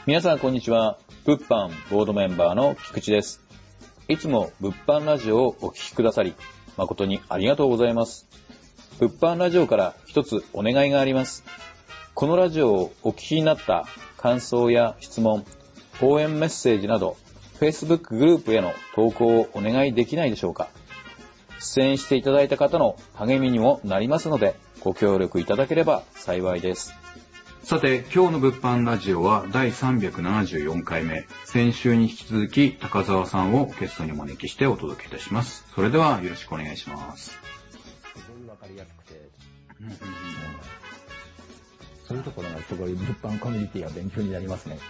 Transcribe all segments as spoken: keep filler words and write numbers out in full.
皆さんこんにちは。物販ボードメンバーの菊池です。いつも物販ラジオをお聞きくださり誠にありがとうございます。物販ラジオから一つお願いがあります。このラジオをお聞きになった感想や質問、応援メッセージなど Facebook グループへの投稿をお願いできないでしょうか。出演していただいた方の励みにもなりますのでご協力いただければ幸いです。 さて、今日の物販ラジオはだいさんびゃくななじゅうよんかいめ。先週に引き続き高澤さんをゲストにお招きしてお届けいたします。それではよろしくお願いします。 すごいわかりやすくて、 うんうんうん、 そういうところがすごい物販コミュニティは勉強になりますね。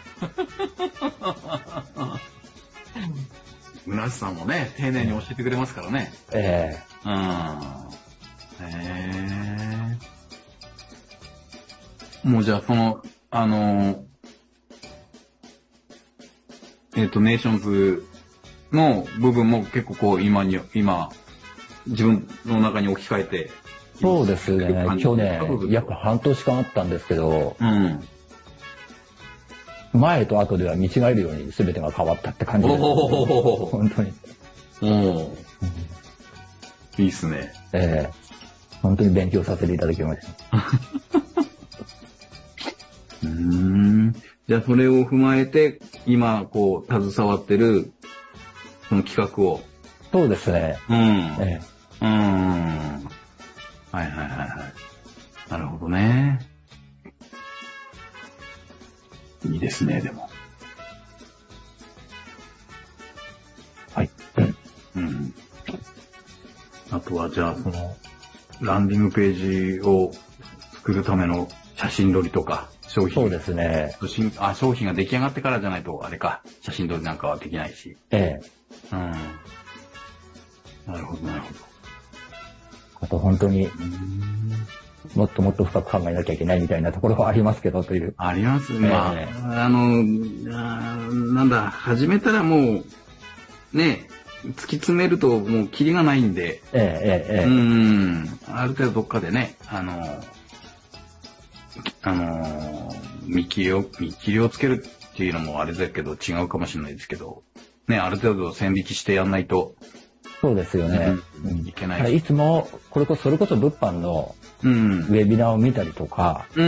うなしさんもね、丁寧に教えてくれますからね。 ええうん。へえ。もうじゃあ、その、あの、えっと、ネーションズの部分も結構こう、今に、今、自分の中に置き換えて。 そうですね。去年、約半年間あったんですけど、 うん。 前と後では見違えるように全てが変わったって感じです。 お本当に。 おいいっすね。 ええー、本当に勉強させていただきました。 うーん。じゃあそれを踏まえて、今こう携わってるその企画を。 そうですね。 うん。 ええ、うん。はいはいはいはい。なるほどね。いいですね、でも。 はい。 うん。あとはじゃあそのランディングページを作るための写真撮りとか商品。 そうですね。 あ、商品が出来上がってからじゃないとあれか、写真撮りなんかはできないし。 ええ。 うん。なるほどなるほど。 あと本当にもっともっと深く考えなきゃいけないみたいなところはありますけどという。 ありますね。まあ、 ええ、 あのあ、なんだ、始めたらもうね、突き詰めるともうキリがないんで。 ええええええ。 うん。ある程度どっかでね、あの。あのー、見切りを、見切りをつけるっていうのもあれだけど違うかもしれないですけど、ね、ある程度線引きしてやんないと。 そうですよね。 うん、いけない。 いつも、これこそ、それこそ物販のウェビナーを見たりとか、 うん、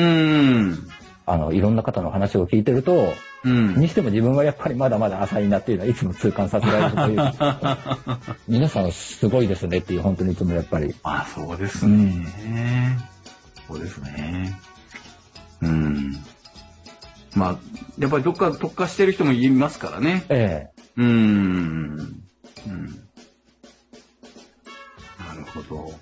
あの、いろんな方の話を聞いてると、うん、にしても自分はやっぱりまだまだ浅いなっていうのはいつも痛感させられるというか、皆さんすごいですねっていう、本当にいつもやっぱり。 あ、そうですね。うん、そうですね。うん。まあ、やっぱりどっか特化してる人もいますからね。 ええ。 うーん。うん。なるほど。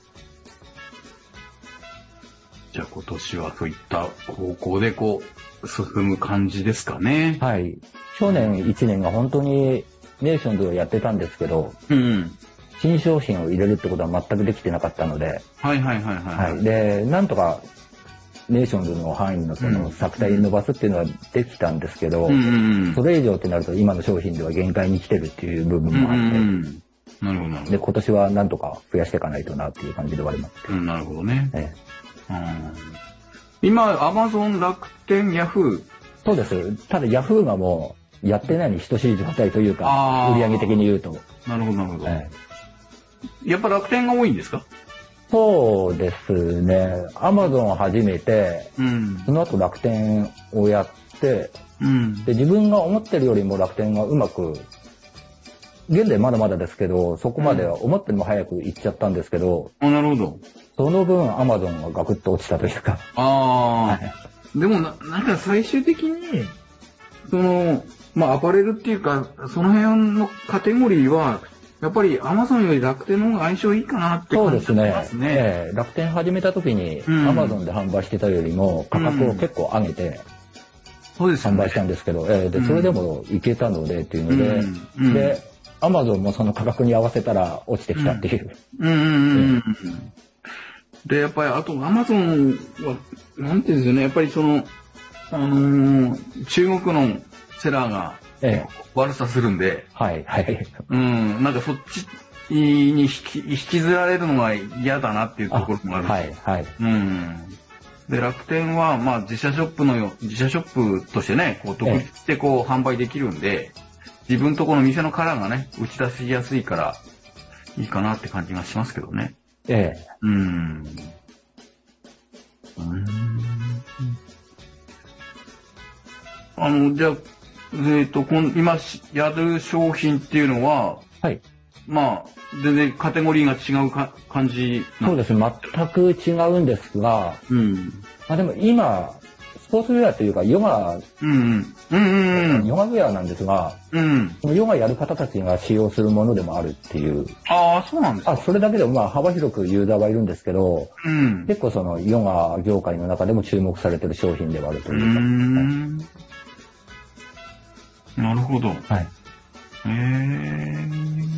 じゃあ今年はそういった方向でこう、進む感じですかね。 はい。去年いちねんが本当にネーションズをやってたんですけど、 うん。 新商品を入れるってことは全くできてなかったので、 はいはいはいはい。 はい。で、なんとか、ネーションズの範囲のその作体伸ばすっていうのはできたんですけど、うんうんうん、それ以上ってなると今の商品では限界に来てるっていう部分もあって、うんうん、 なるほどなるほど。 で、今年はなんとか増やしていかないとなっていう感じではあります。 うん、なるほどね。 ええ、 うん、今、アマゾン、楽天、ヤフー。 そうです。ただヤフーがもうやってないに等しい状態というか、売上的に言うと。 なるほどなるほど。 ええ、やっぱ楽天が多いんですか？ そうですね。アマゾンを始めて、うん、その後楽天をやって、うん、で、自分が思ってるよりも楽天がうまく、現在まだまだですけど、そこまでは思っても早く行っちゃったんですけど、 うん、あ、なるほど。 その分アマゾンがガクッと落ちたというか。 ああ、はい、でもな、なんか最終的に、その、まあアパレルっていうか、その辺のカテゴリーは、やっぱりアマゾンより楽天の方が相性いいかなって感じがしますね。そうですね。えー、楽天始めた時にアマゾンで販売してたよりも価格を結構上げて販売したんですけど、えー、でそれでもいけたのでっていうので、うん、でアマゾンもその価格に合わせたら落ちてきたっていう。 うんうんうんうん、でやっぱりあとアマゾンはなんていうんですよね、やっぱりそのあのー、中国のセラーがええ、悪さするんで、 はいはい、 うん、なんかそっちに引き引きずられるのが嫌だなっていうところもある。 はいはい。 うん。 で、楽天は、まあ、自社ショップのよ、自社ショップとしてね、こう、独立してこう、販売できるんで、自分とこの店のカラーがね、打ち出しやすいから、いいかなって感じがしますけどね。 ええ。 うーん。うーん。あの、じゃあ、えっと、こん今やる商品っていうのは、 はい。 まあ、全然カテゴリーが違うか感じそうですね。全く違うんですが、 うん。 まあでも今、スポーツウェアというか、ヨガ、 うんうん。うんうん。 ヨガウェアなんですが、 うん。 ヨガやる方たちが使用するものでもあるっていう。 ああ、そうなんですか。 あ、それだけでもまあ幅広くユーザーはいるんですけど、 うん。 結構そのヨガ業界の中でも注目されてる商品ではあるというか。 うーん。なるほど。 はい。 へえ。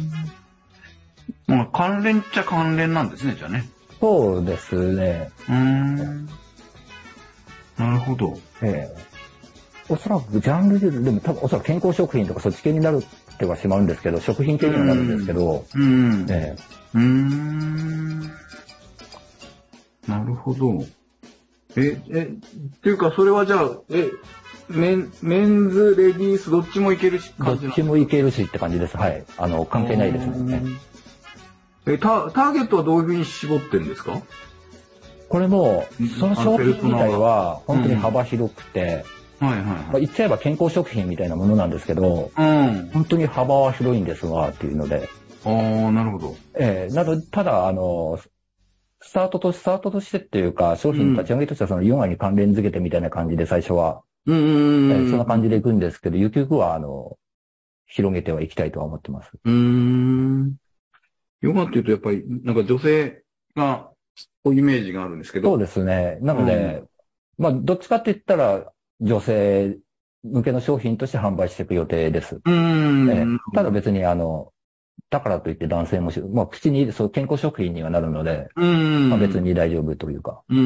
まあ、関連っちゃ関連なんですね、じゃあね。 そうですね。 うーん。なるほど。 ええ。おそらくジャンルで、でも多分おそらく健康食品とかそっち系になるってはしまうんですけど、食品系にはなるんですけど、 うん。 ええ。 うーん。なるほど。え、え、っていうか、それはじゃあ、え、メン、メンズ、レディース、どっちもいけるし、 どっちもいけるしって感じです。はい。あの、関係ないですね。 え、タ、ターゲットはどういうふうに絞ってるんですか？ これも、その商品自体は本当に幅広くて、 はいはいはい。 まあ、言っちゃえば健康食品みたいなものなんですけど、 うん。 本当に幅は広いんですが、っていうので。 ああ、なるほど。 ええなので、ただ、あの、スタートと、スタートとしてっていうか、商品立ち上げとしてはそのヨガに関連付けてみたいな感じで最初は、 うんうんうん、 ええそんな感じでいくんですけど、ゆくゆくは、あの、広げてはいきたいとは思ってます。 うーん。ヨガっていうとやっぱり、なんか女性が、こうイメージがあるんですけど。 そうですね。なので、うん、まあ、どっちかって言ったら、女性向けの商品として販売していく予定です。 うん、 ええ、ただ別に、あの、だからといって男性もし、まあ、口に、そう、健康食品にはなるので、 うん、 まあ、別に大丈夫というか。 うん。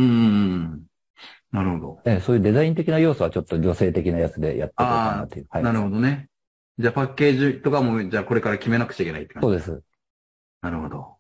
なるほど。 ええ、そういうデザイン的な要素はちょっと女性的なやつでやっていこうかなという。はい、 なるほどね。じゃあパッケージとかも、じゃあこれから決めなくちゃいけないって感じ。 そうです。 なるほど。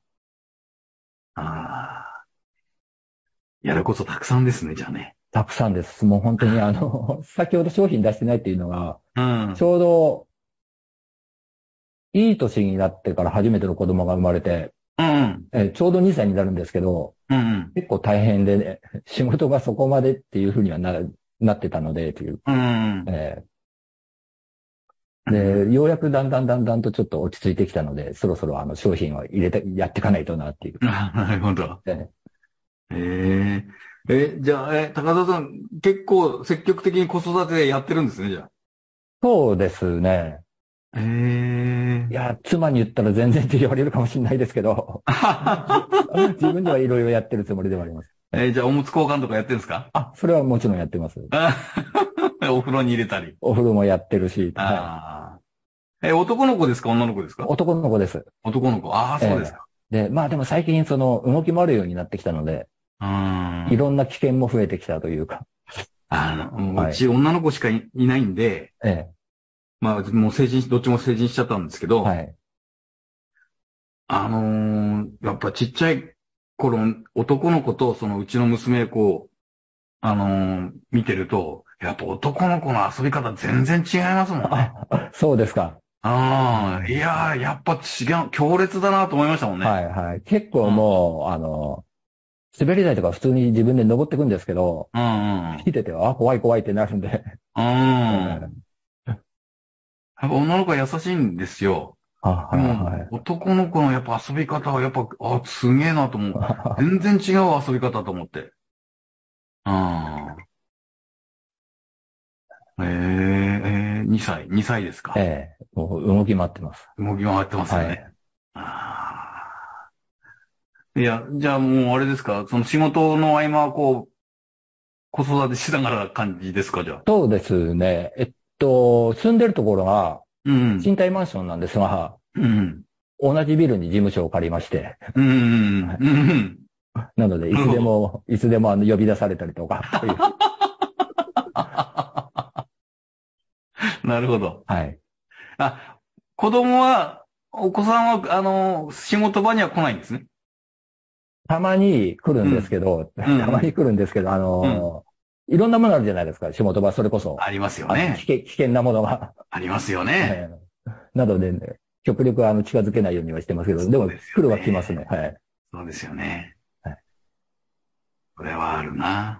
ああ。やることたくさんですね、じゃあね。 たくさんです。もう本当にあの、先ほど商品出してないっていうのが、 うん。 ちょうど、いい年になってから初めての子供が生まれて、 うん。 えちょうどにさいになるんですけど、 うん。 結構大変でね、仕事がそこまでっていうふうにはな、なってたので、という。 うん。 えー、で、ようやくだんだんだんだんとちょっと落ち着いてきたので、そろそろあの商品を入れて、やっていかないとなっていう。 なるほど。 ええええ、じゃあ、え、高田さん、結構積極的に子育てやってるんですね、じゃあ。 そうですね。 ええ。 いや、妻に言ったら全然って言われるかもしれないですけど、自分ではいろいろやってるつもりではあります。 えー、じゃあ、おむつ交換とかやってるんですか？ あ、それはもちろんやってます。 お風呂に入れたり。 お風呂もやってるし。 ああ。え、男の子ですか女の子ですか？ 男の子です。 男の子。ああ、そうですか。 えー、で、まあでも最近その動き回るようになってきたので、 うん。 いろんな危険も増えてきたというか。 あの、うち女の子しか い,、いないんで、 ええ。 まあ、もう成人し、どっちも成人しちゃったんですけど、 はい。 あのー、やっぱちっちゃい頃、男の子とそのうちの娘こう、あのー、見てると、やっぱ男の子の遊び方全然違いますもんね。 そうですか。 ああ、いやー、やっぱ違う、強烈だなと思いましたもんね。 はいはい。結構もう、うん、あの、滑り台とか普通に自分で登っていくんですけど、 うんうん。 見てて、あ、怖い怖いってなるんで。 うん。やっぱ女の子は優しいんですよ。 はいはい。 男の子のやっぱ遊び方はやっぱ、あ、すげえなと思う。全然違う遊び方と思って。ああ。えー、えー、にさい、にさいですか。 ええー、もう動き回ってます。 動き回ってますよね。はい、ああ。いや、じゃあもうあれですか、その仕事の合間はこう、子育てしながら感じですか、じゃあ。 そうですね。えっと、住んでるところが、 うん、 賃貸マンションなんですが、 うん、 同じビルに事務所を借りまして。 うん、うん、 なので、いつでも、いつでもあの呼び出されたりとか。 なるほど。 はい。 あ、子供は、お子さんは、あの、仕事場には来ないんですね。 たまに来るんですけど、うん、たまに来るんですけど、あのーうん、いろんなものあるじゃないですか、仕事場、それこそ。 ありますよね。 危険、危険なものが。 ありますよね。 なのでね、極力あの近づけないようにはしてますけど、でも来るは来ますね。はい。 そうですよね。はい。これはあるな。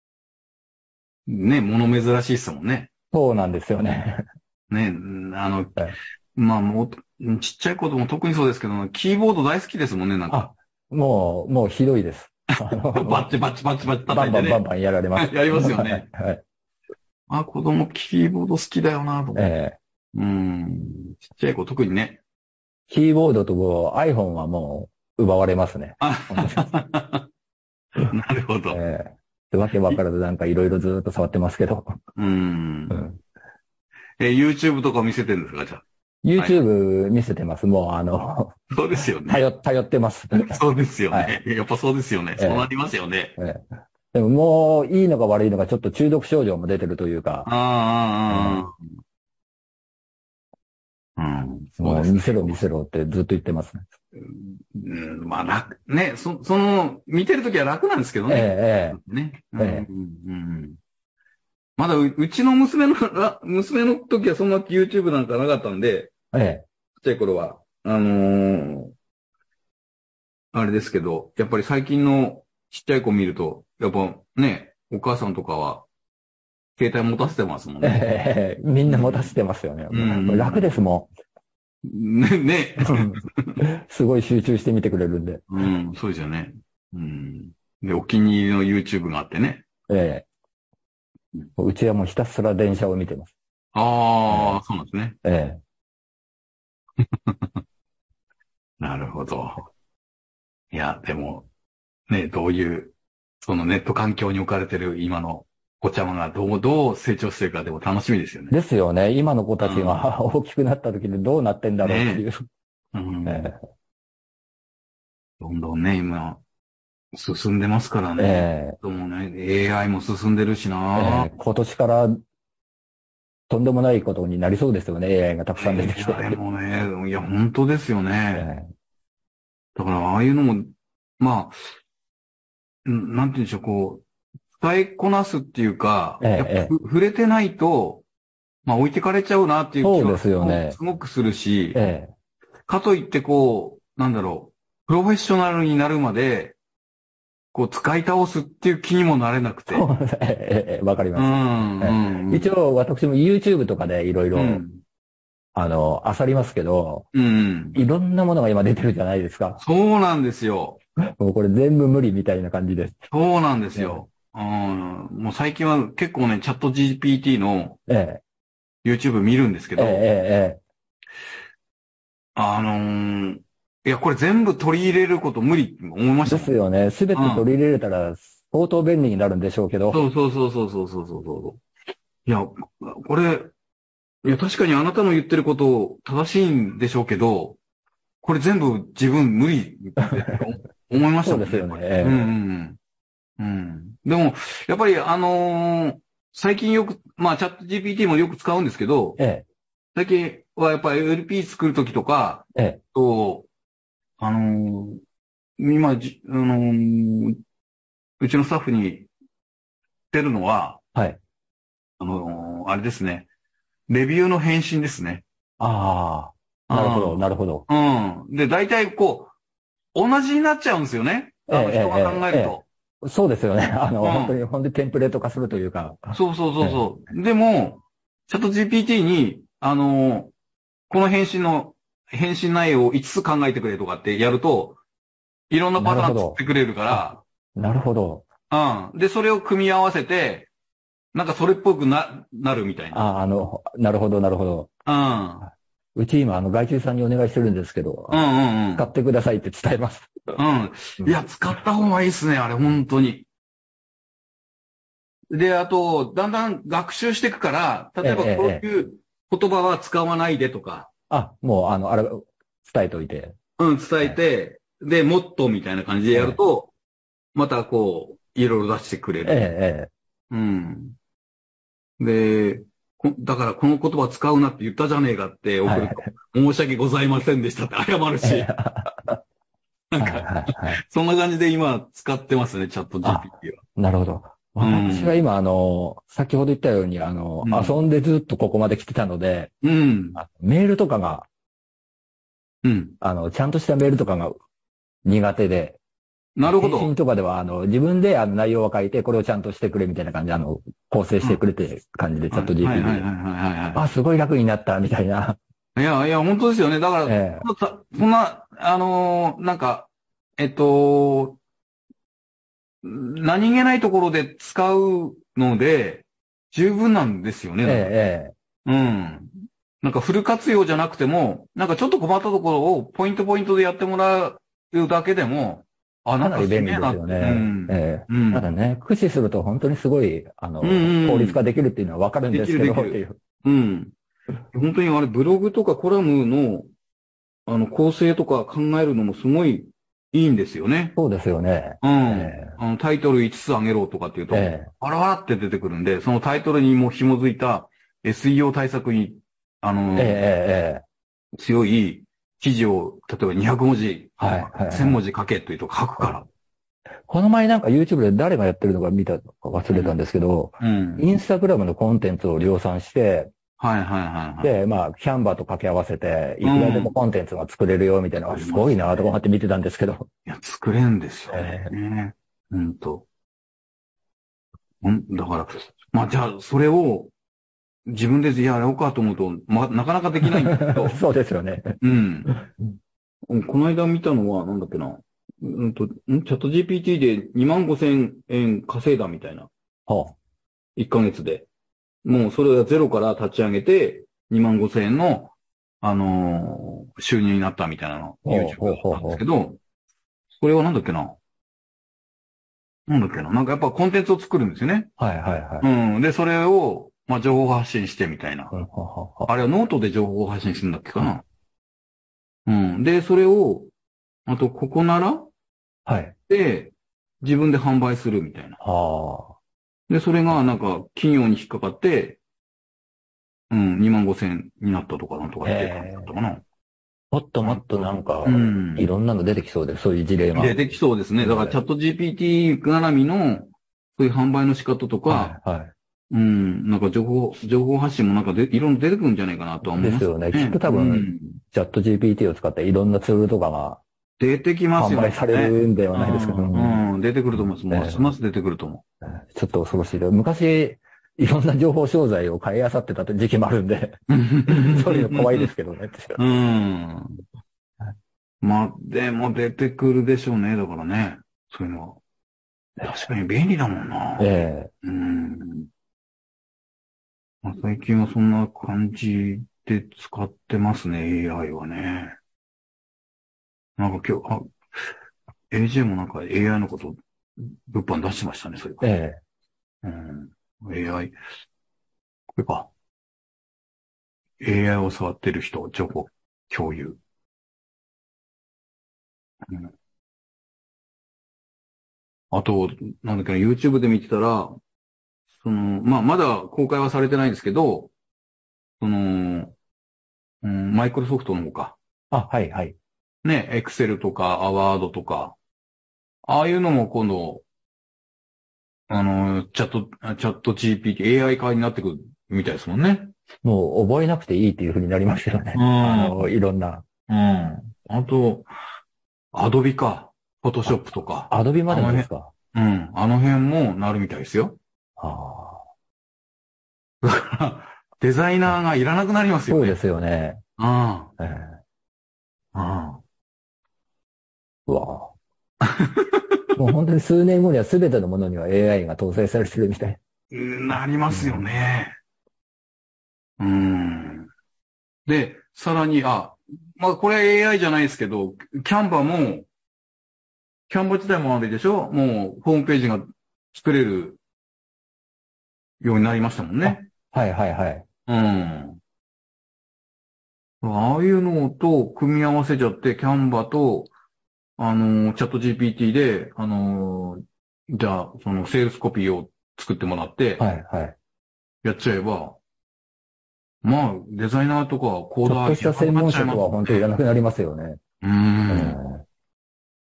ね、物珍しいですもんね。 そうなんですよね。 ね、あの、はい、まあもう、ちっちゃい子供特にそうですけど、キーボード大好きですもんね、なんか。 あ、もう、もうひどいです。 バッチバッチバッチバッチ叩いてね。 バンバンバンバンやられます。 やりますよね。はい。あ、子供キーボード好きだよな、と思って。ええ。うん。ちっちゃい子特にね。 キーボードと iPhone はもう奪われますね。 なるほど。 ええ。わけわからずなんかいろいろずっと触ってますけど。 うん。うん、え、YouTube とか見せてるんですか、じゃあ。 YouTube 見せてます。もうあの、 そうですよね。 頼、頼ってます。 そうですよね。はい、やっぱそうですよね。そうなりますよね。ええ、 でももういいのか悪いのかちょっと中毒症状も出てるというか。 ああ、ああ、うん。 もう見せろ見せろってずっと言ってますね。 うん、まあ楽、ね、そ、その、見てるときは楽なんですけどね。ええ、ね。ええ、うん。まだう、うちの娘の、娘の時はそんな YouTube なんかなかったんで、ええ。ちっちゃい頃は、あのー、あれですけど、やっぱり最近のちっちゃい子見ると、やっぱね、お母さんとかは、携帯持たせてますもんね。ええ、みんな持たせてますよね。うん、楽ですもん。ね、ね。 すごい集中して見てくれるんで。 うん、そうですよね。うん。で、お気に入りの YouTube があってね。 ええ。うちはもうひたすら電車を見てます。 ああ、ええ、そうなんですね。 ええ。なるほど。いや、でも、ね、どういう、そのネット環境に置かれてる今の子ちゃまがどう、どう成長してるかでも楽しみですよね。 ですよね。今の子たちが、うん、大きくなった時にどうなってんだろうっていう。ね、うん、ええ、 どんどんね、今、進んでますからね。ええ、もね、エーアイ も進んでるしな、 ええ、今年からとんでもないことになりそうですよね。エーアイ がたくさん出てきて。 エーアイ もね、いや、本当ですよね。ええ、だから、ああいうのも、まあ、なんて言うんでしょう、こう、伝えこなすっていうか、ええ、やっぱ、ええ、触れてないと、まあ置いてかれちゃうなっていう気はすごく、ね、すごくするし、ええ、かといってこう、なんだろう、プロフェッショナルになるまで、こう使い倒すっていう気にもなれなくて。わ、 ええ、かります。うんうん、一応私も YouTube とかでいろいろ、あの、漁りますけど、うん、いろんなものが今出てるじゃないですか。 そうなんですよ。 もうこれ全部無理みたいな感じです。 そうなんですよ。うん、もう最近は結構ね、チャット ジーピーティー の YouTube 見るんですけど、ええええ、あのー、いや、これ全部取り入れること無理って思いましたもん。 ですよね。すべて取り入れれたら相当便利になるんでしょうけど。 うん、そうそうそうそうそうそうそう。いや、これ、いや、確かにあなたの言ってること正しいんでしょうけど、これ全部自分無理って思いましたもんね。 そうですよね。 うんうん。うん。でも、やっぱりあのー、最近よく、まあチャット ジーピーティー もよく使うんですけど、ええ、最近はやっぱり エルピー 作るときとか、ええ、と、あのー、今、じ、あのー、うちのスタッフに言ってるのは、はい。あのー、あれですね。レビューの返信ですね。 ああ。なるほど、なるほど。 うん。で、大体こう、同じになっちゃうんですよね。あの、人が考えると。 ええええ、そうですよね。あの、うん、本当に、本当にテンプレート化するというか。 そうそうそうそう。ええ、でも、チャット ジーピーティー に、あのー、この返信の、返信内容をいつつ考えてくれとかってやると、いろんなパターン作ってくれるから。 なるほど。 うん。で、それを組み合わせて、なんかそれっぽくな、なるみたいな。 ああ、あの、なるほど、なるほど。うん。うち今、あの、外注さんにお願いしてるんですけど、うんうんうん。使ってくださいって伝えます。 うん。いや、使った方がいいですね、あれ、本当に。で、あと、だんだん学習していくから、例えばこういう言葉は使わないでとか。 ええええ、あ、もう、あの、あれ、伝えといて。 うん、伝えて、ええ、で、もっとみたいな感じでやると、ええ、またこう、いろいろ出してくれる。ええ、ええ。うんん。で、だからこの言葉使うなって言ったじゃねえかって送ると、はい、申し訳ございませんでしたって謝るし。 なんか、はいはいはい、そんな感じで今使ってますね、チャット ジーピーティー は。 なるほど。私は今、あの、先ほど言ったように、あの、うん、遊んでずっとここまで来てたので、うん、メールとかが、うん、あの、ちゃんとしたメールとかが苦手で、 なるほど。 返信とかでは、あの、自分であの内容を書いて、これをちゃんとしてくれみたいな感じで、あの、構成してくれて感じで、チャット ジーピーティー で。はいはいはいはい、はい。あ、すごい楽になった、みたいな。 いや、いや、本当ですよね。だから、えー、そんな、あのー、なんか、えっと、何気ないところで使うので、十分なんですよね。ええ、うん。なんかフル活用じゃなくても、なんかちょっと困ったところをポイントポイントでやってもらうだけでも、あ、なんかかなり便利ですよね。うん。ええ、うん、ただね、駆使すると本当にすごい、あの、うんうん、効率化できるっていうのはわかるんですけど、できるできるっていう。 うん。本当にあれ、ブログとかコラムの、あの、構成とか考えるのもすごいいいんですよね。 そうですよね。 うん。えー、あのタイトルいつつあげろとかっていうと、えー、わらわらって出てくるんで、そのタイトルにも紐づいた エスイーオー 対策に、あのー、えー、強い記事を、例えばにひゃくもじ、はいはいはい、せんもじ書けというと書くから。 この前なんか YouTube で誰がやってるのか見たか忘れたんですけど、うんうん、インスタグラムのコンテンツを量産して、はいはいはい、はい。で、まあ、キャンバーと掛け合わせて、いくらでもコンテンツが作れるよみたいなのがすごいなと思って見てたんですけど。 いや、作れるんですよね。えー、ほんと。んだから、まあじゃあ、それを自分でやろうかと思うと、まあ、なかなかできないんだけど。 そうですよね。 うん。この間見たのは、なんだっけな。うんと、チャット ジーピーティー でにまんごせんえん稼いだみたいな。はあ。いっかげつで。もうそれをゼロから立ち上げて、にまんごせんえんの、あのー、収入になったみたいなの、YouTube だったんですけど、これはなんだっけな。なんだっけな。なんかやっぱコンテンツを作るんですよね。はいはいはい。うん。で、それを、まあ、情報発信してみたいな。うん、あれはノートで情報発信するんだっけかな。うん。で、それを、あと、ここならはい。で、自分で販売するみたいな。はあ。で、それがなんか、企業に引っかかって、うん、にまんごせんになったとかなんとか言ってたかな。 もっともっとなんか、うん、いろんなの出てきそうです、そういう事例が。 出てきそうですね。だからチャット ジーピーティー 絡みの、そういう販売の仕方とか、はい、はい。うん、なんか情報、情報発信もなんかで、いろんな出てくるんじゃないかなとは思います、ね。 ですよね。きっと多分、うん、チャット ジーピーティー を使っていろんなツールとかが、 出てきますよね。 販売されるんではないですか。 うん、うん、出てくると思います。ますます出てくると思う。 ちょっと恐ろしい。昔、いろんな情報商材を買い漁ってた時期もあるんで、そういうの怖いですけどね。 うん。まあ、でも出てくるでしょうね。だからね。そういうのは。確かに便利だもんな。ええ。うん。まあ、最近はそんな感じで使ってますね、エーアイ はね。なんか今日、あ、エージェー もなんか エーアイ のこと、物販出してましたね、それは。ええ。うん。エーアイ。これか。エーアイ を触ってる人、情報共有。うん、あと、なんだっけな、YouTube で見てたら、その、まあ、まだ公開はされてないんですけど、その、うん、マイクロソフトの方か。 あ、はいはい。 ね、エクセルとか、アワードとか、ああいうのも今度、あの、チャット、チャット ジーピーティー、エーアイ 化になってくるみたいですもんね。 もう覚えなくていいっていう風になりましたよね。うん。あの、いろんな。 うん。あと、アドビか。フォトショップとか。 アドビまでもですか？ うん。あの辺もなるみたいですよ。ああ。だから、デザイナーがいらなくなりますよね。 そうですよね。うん。えー、うん。うわもう本当に数年後には全てのものには エーアイ が搭載されてるみたい。 なりますよね。うん。で、さらに、あ、まあ、これ エーアイ じゃないですけど、キャンバも、キャンバ自体もあれでしょ？もう、ホームページが作れるようになりましたもんね。 はいはいはい。 うん。ああいうのと組み合わせちゃって、キャンバと、あの、チャット ジーピーティー で、あの、じゃあ、その、セールスコピーを作ってもらって、はいはい。やっちゃえば、まあ、デザイナーとかコーダーちょっとした専門職は本当にいらなくなりますよね。うん。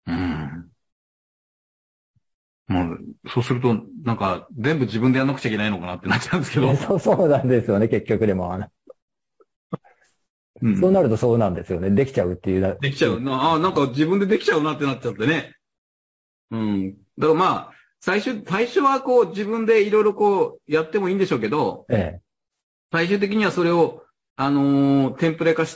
まあ、そうすると、なんか、全部自分でやんなくちゃいけないのかなってなっちゃうんですけど。 そう、そうなんですよね、結局でも。あのうん、そうなるとそうなんですよね。できちゃうっていう。 できちゃう。ああ、なんか自分でできちゃうなってなっちゃってね。うん。だからまあ、最初、最初はこう自分でいろいろこうやってもいいんでしょうけど、ええ、最終的にはそれを、あのー、テンプレ化して、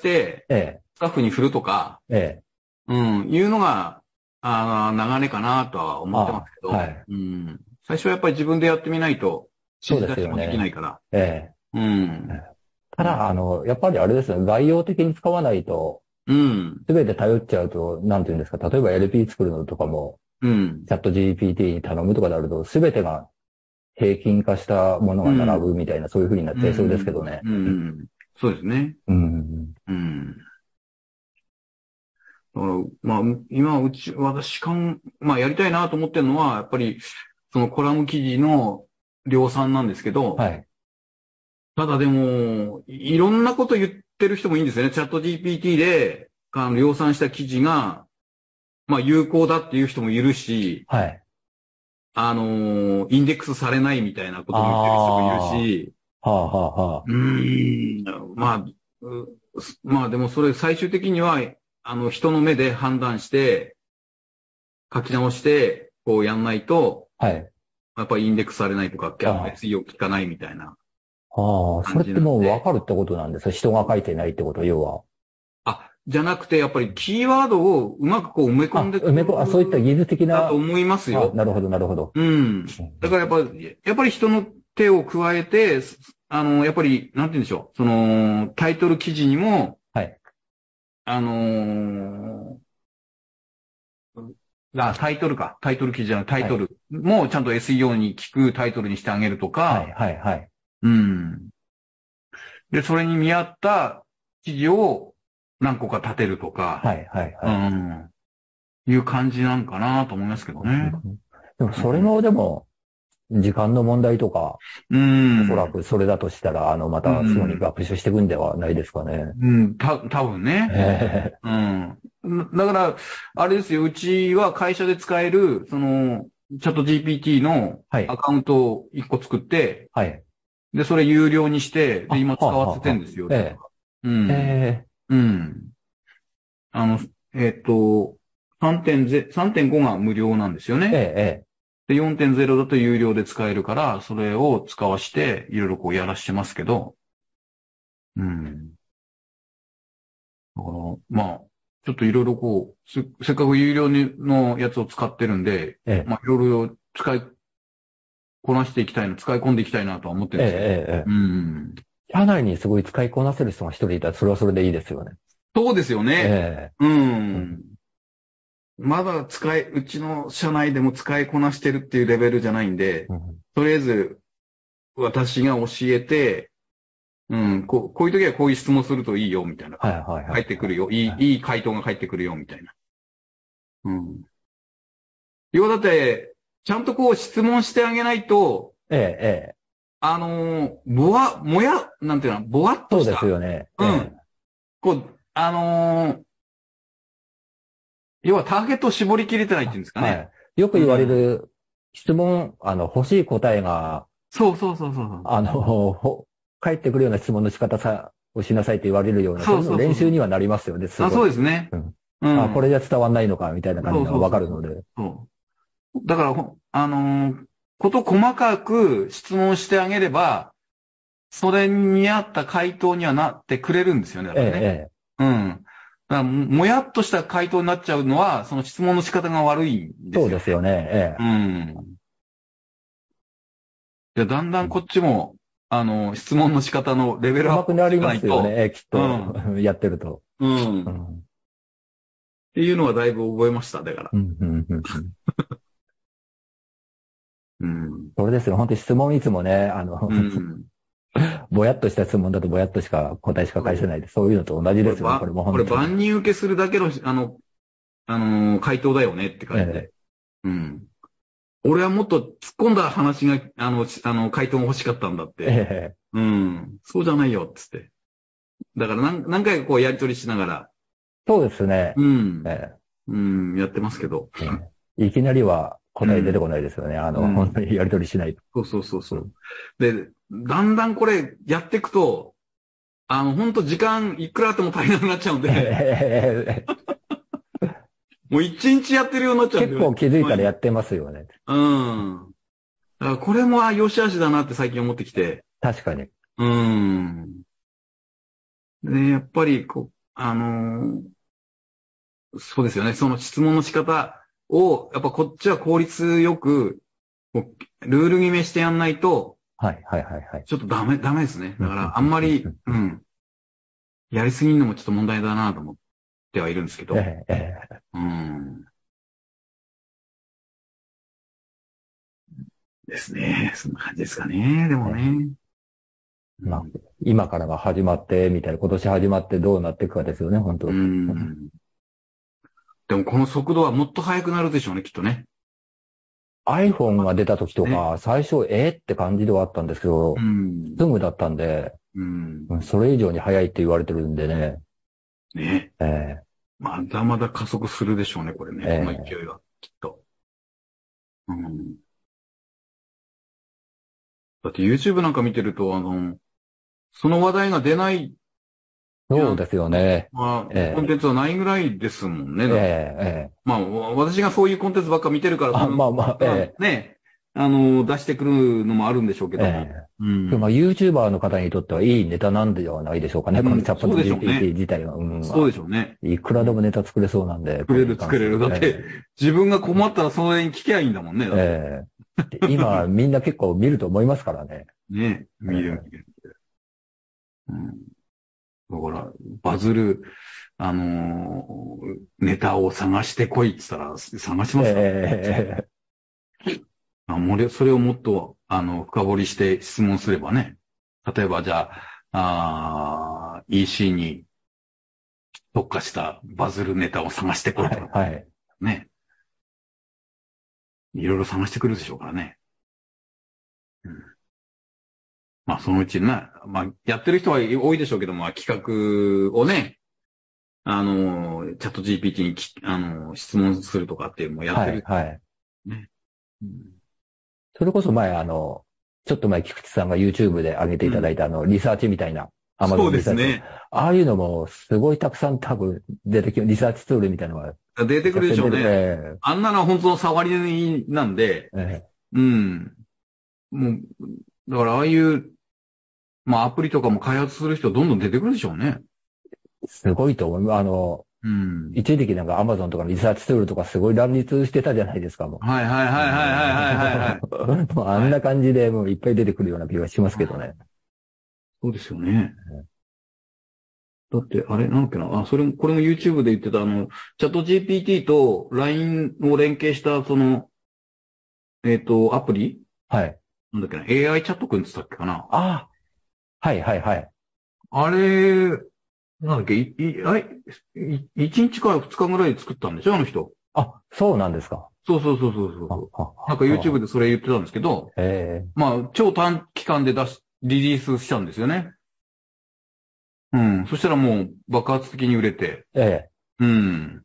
ええ、スタッフに振るとか、ええ、うん、いうのが、あ流れかなとは思ってますけど、はい、うん、最初はやっぱり自分でやってみないと、指示出しもできないから。ええ。うん。 ただ、あの、やっぱりあれですよね、概要的に使わないと、うん。すべて頼っちゃうと、なんていうんですか、例えば エルピー 作るのとかも、うん。チャット ジーピーティー に頼むとかなると、すべてが平均化したものが並ぶみたいな、うん、そういう風になっちゃいそうですけどね。 うん。うん、そうですね。うん。うん。だから、まあ、今、うち、私かん、まあ、やりたいなと思ってるのは、やっぱり、そのコラム記事の量産なんですけど、はい。ただでも、いろんなこと言ってる人もいいんですよね。チャット ジーピーティー で、あの、量産した記事が、まあ、有効だっていう人もいるし、はい。あのー、インデックスされないみたいなことも言ってる人もいるし、はあ、はあ、はあ。うーん、まあ、まあでもそれ最終的には、あの、人の目で判断して、書き直して、こうやんないと、はい。やっぱりインデックスされないとか、エスイーオー 効かないみたいな。 ああ、それってもう分かるってことなんですか？人が書いてないってこと、要は。 あ、じゃなくて、やっぱりキーワードをうまくこう埋め込んでくる。 埋め込あ、そういった技術的な。 だと思いますよ。 なるほど、なるほど。 うん。だからやっぱり、やっぱり人の手を加えて、あの、やっぱり、なんて言うんでしょう。その、タイトル記事にも、はい。あのー、あ、タイトルか。タイトル記事じゃない、タイトルもちゃんと エスイーオー に効くタイトルにしてあげるとか。はい、はい、はい。うん。で、それに見合った記事を何個か立てるとか。はい、はい、はい。うん。いう感じなんかなと思いますけどね。 でも、それもでも、時間の問題とか、うん。おそらくそれだとしたら、あの、またすぐに学習していくんではないですかね。 うん、た、多分ね。うん。だから、あれですよ、うちは会社で使える、その、チャット ジーピーティー のアカウントをいっこ作って、はい。で、それ有料にして、で、今使わせてんですよ。ええ。うん。ええ。うん。あの、えっと、さんてんゼロ、さんてんご が無料なんですよね。ええ。で、よんてんゼロ だと有料で使えるから、それを使わして、いろいろこうやらしてますけど、うん。だから、まあ、ちょっといろいろこう、せ、せっかく有料のやつを使ってるんで、ええ、まあ、いろいろ使いこなしていきたいな、使い込んでいきたいなとは思ってるんですけど。ええ、ええ。うん。 社内にすごい使いこなせる人が一人いたら、それはそれでいいですよね。 そうですよね。ええ。うん。うんまだ使い、うちの社内でも使いこなしてるっていうレベルじゃないんで、うん、とりあえず私が教えて、うん、こう、こういう時はこういう質問するといいよ、みたいな。はいはいはい。返ってくるよ。いい、はい、いい回答が返ってくるよ、みたいな。うん。要はだって、ちゃんとこう質問してあげないと、ええ、ええ。あのー、ぼわ、もや、なんていうの、ぼわっとした。 そうですよね。 うん。こう、あのー、要はターゲットを絞り切れてないっていうんですかね。はい。 よく言われる質問、うん、あの、欲しい答えが、 そうそうそうそう。 あの、返ってくるような質問の仕方さ、をしなさいって言われるような、そうそうそう練習にはなりますよね、 すごい。あ、そうですね。 うんうん、あ、これじゃ伝わんないのか、みたいな感じがわかるので。そうそうそうそう。だから、あのー、こと細かく質問してあげれば、それに合った回答にはなってくれるんですよね。だからね。ええ。うん。だからもやっとした回答になっちゃうのは、その質問の仕方が悪いんですよ。 そうですよね。ええ。うん。 で、だんだんこっちも、あの、質問の仕方のレベルアップしていかないと。うまくなりますよね、きっと。うん、やってると。うん。うん、 っていうのはだいぶ覚えました、だから。うん、うん、うん。 うん。それですよ。本当に質問いつもね、あの、うん、ぼやっとした質問だとぼやっとしか答えしか返せないで、そういうのと同じですよね、これも本当に。これ万人受けするだけの、あの、あのー、回答だよねって感じで。ええ、うん。俺はもっと突っ込んだ話が、あの、あの、回答が欲しかったんだって。ええ、うん。そうじゃないよ、つって。だから何、何回かこうやりとりしながら。 そうですね。 うん。ええ、うん、やってますけど。 ええ、いきなりは答え出てこないですよね。うん、あの、うん、本当にやり取りしないと。 そうそうそうそう。で、だんだんこれやっていくと、あの、本当時間いくらあっても足りなくなっちゃうんで。もう一日やってるようになっちゃうんで。 結構気づいたらやってますよね。 うん。だからこれも、あ、良し悪しだなって最近思ってきて。 確かに。 うん。で、やっぱり、こう、あのー、そうですよね。その質問の仕方を、やっぱこっちは効率よく、ルール決めしてやんないと、 はい、はい、はい、はい。 ちょっとダメ、ダメですね。だから、あんまり、うん。やりすぎるのもちょっと問題だなと思ってはいるんですけど。ええ、ええ、うん。ですね。そんな感じですかね。でもね。 まあ、今からが始まって、みたいな、今年始まってどうなっていくかですよね、本当。うん。 でもこの速度はもっと速くなるでしょうね、きっとね。 iPhone が出た時とか、最初、えー、って感じではあったんですけど、うん、すぐだったんで、うん、それ以上に速いって言われてるんでね。 ねえ。えー、まだまだ加速するでしょうね、これね。えー、この勢いは、きっと。うん。だって YouTube なんか見てると、あの、その話題が出ない。 そうですよね。 まあ、えー、コンテンツはないぐらいですもんね。えー、えー、まあ、私がそういうコンテンツばっか見てるから、 あまあまあ、えー、ね、あの、出してくるのもあるんでしょうけども。えー、うん。まあ、YouTuber の方にとってはいいネタなんではないでしょうかね、うん、このチャット ジーピーティー 自体は。うん、 そうでしょうね。 いくらでもネタ作れそうなんで。 作れる作れる。だって、えー、自分が困ったらそれに聞きゃいいんだもんね。 えー、今、みんな結構見ると思いますからね。 ね、見る見る。うん、だから、バズる、あのー、ネタを探してこいって言ったら、探しますか、えー、あもうそれをもっと、あの、深掘りして質問すればね。例えば、じゃあ、あ イーシー に特化したバズるネタを探してこいとか。はい、はい。ね。いろいろ探してくるでしょうからね。うん、まあ、そのうちな、まあ、やってる人は多いでしょうけども、企画をね、あの、チャット ジーピーティー にき、あの、質問するとかっていうのもやってる。はい、はい。ね。 うん、それこそ前、あの、ちょっと前、菊池さんが YouTube で上げていただいた、うん、あの、リサーチみたいな。 そうですね。 ああいうのも、すごいたくさん多分出てきる、リサーチツールみたいなのが。 出てくるでしょうね。えー、あんなのは本当の触りなんで、えー、うん。もう、だからああいう、まあアプリとかも開発する人どんどん出てくるでしょうね。 すごいと思う。あの、うん、一時期なんか Amazon とかのリサーチツールとかすごい乱立してたじゃないですか、もう。 はいはいはいはいはいはいはい、 もうあんな感じでもういっぱい出てくるような気がしますけどね。 そうですよね。だって、あれ、なんだっけな、あ、それも、これも YouTube で言ってた、あの、チャット ジーピーティー と ライン を連携した、その、えっと、アプリはい。 なんだっけな、エーアイ チャットくんって言ったっけかな。 ああ。はいはいはい。 あれ、なんだっけ、い、い、あい、い、いちにちかふつかぐらいで作ったんでしょ、あの人。 あ、そうなんですか。 そうそうそうそうそう。なんか YouTube でそれ言ってたんですけど、ええ。まあ、超短期間で出し、リリースしたんですよね。うん。そしたらもう爆発的に売れて。ええ。うん。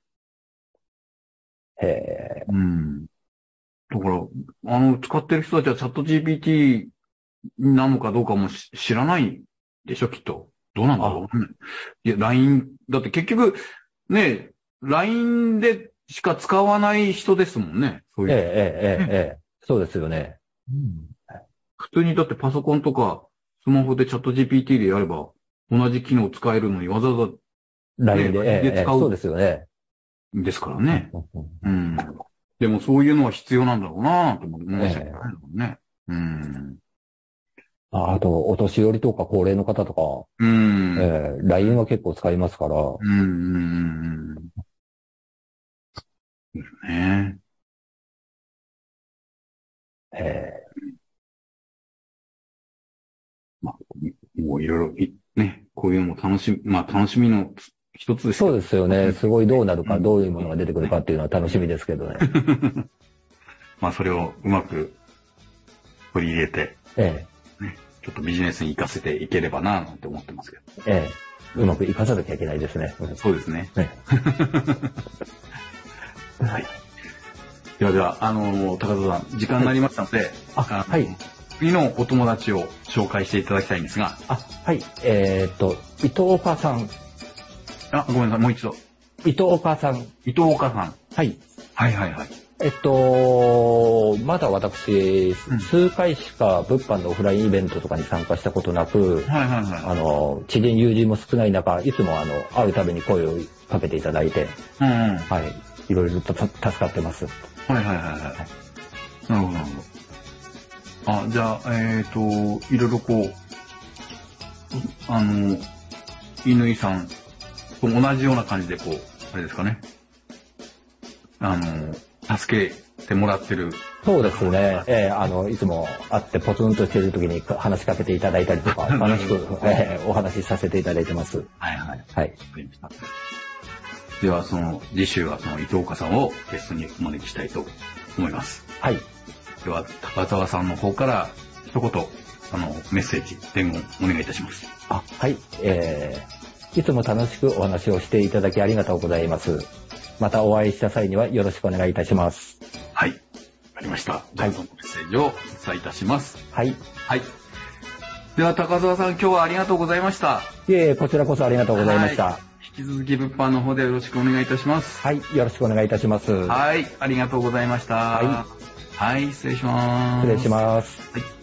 へえ。うん。だから、あの、使ってる人たちはチャット ジーピーティー なのかどうかも知らないでしょ、きっと。どうなんだろう、ね。いや、ライン、だって結局、ね、ライン でしか使わない人ですもんね。そういう。ええ、ええ、ええ。そうですよね。うん、普通にだってパソコンとかスマホでチャット ジーピーティー でやれば同じ機能使えるのにわざわざ、ね、ライン で、ええ、で使う。そうですよね。ですからね。うん。でもそういうのは必要なんだろうなぁと思いましたけどね。うん。 あ, あと、お年寄りとか高齢の方とか、うん。えー、ライン は結構使いますから。うん、うん、うん。 ねえ。えー、まあ、もういろいろ、ね、こういうのも楽しみ、まあ楽しみの一つですそうですよね。すごいどうなるか、うん、どういうものが出てくるかっていうのは楽しみですけどね。 まあそれをうまく取り入れて、ええ。ね、ちょっとビジネスに活かせていければなぁなんて思ってますけど。 ええ。うまく活かさなきゃいけないですね。 そうですね。ねはい。 ではでは、あの、高田さん、時間になりましたので、はい、 あ、はい。 次のお友達を紹介していただきたいんですが。 あ、はい。えー、っと、伊藤岡さん。 あ、ごめんなさい、もう一度。 伊藤岡さん。 伊藤岡さん。 はい。 はいはいはい。 えっと、まだ私、うん、数回しか物販のオフラインイベントとかに参加したことなく、はいはいはい、あの、知人友人も少ない中、いつもあの、会うたびに声をかけていただいて、うんうん、はい。いろいろと助かってます。 はいはいはいはい。はい、なるほどなるほど。あ、じゃあ、えっと、いろいろこう、あの、乾さんと同じような感じでこう、あれですかね。あの、助けてもらってる。 そうですね。えー、あの、いつも会ってポツンとしている時に話しかけていただいたりとか、楽しく、えー、お話しさせていただいてます。 はいはい。 はい。 では、その、次週はその伊藤岡さんをゲストにお招きしたいと思います。 はい。 では、高澤さんの方から一言、あの、メッセージ、伝言お願いいたします。 あ、はい。えー、いつも楽しくお話をしていただきありがとうございます。またお会いした際にはよろしくお願いいたします。 はい。わかりました。じゃあ、そのメッセージをお伝えいたします。 はい。 はい。では、高澤さん、今日はありがとうございました。 いえいえ、こちらこそありがとうございました。はい、 引き続き物販の方でよろしくお願いいたします。 はい。よろしくお願いいたします。 はい。ありがとうございました。 はい。 はい、失礼します。 失礼します。 はい。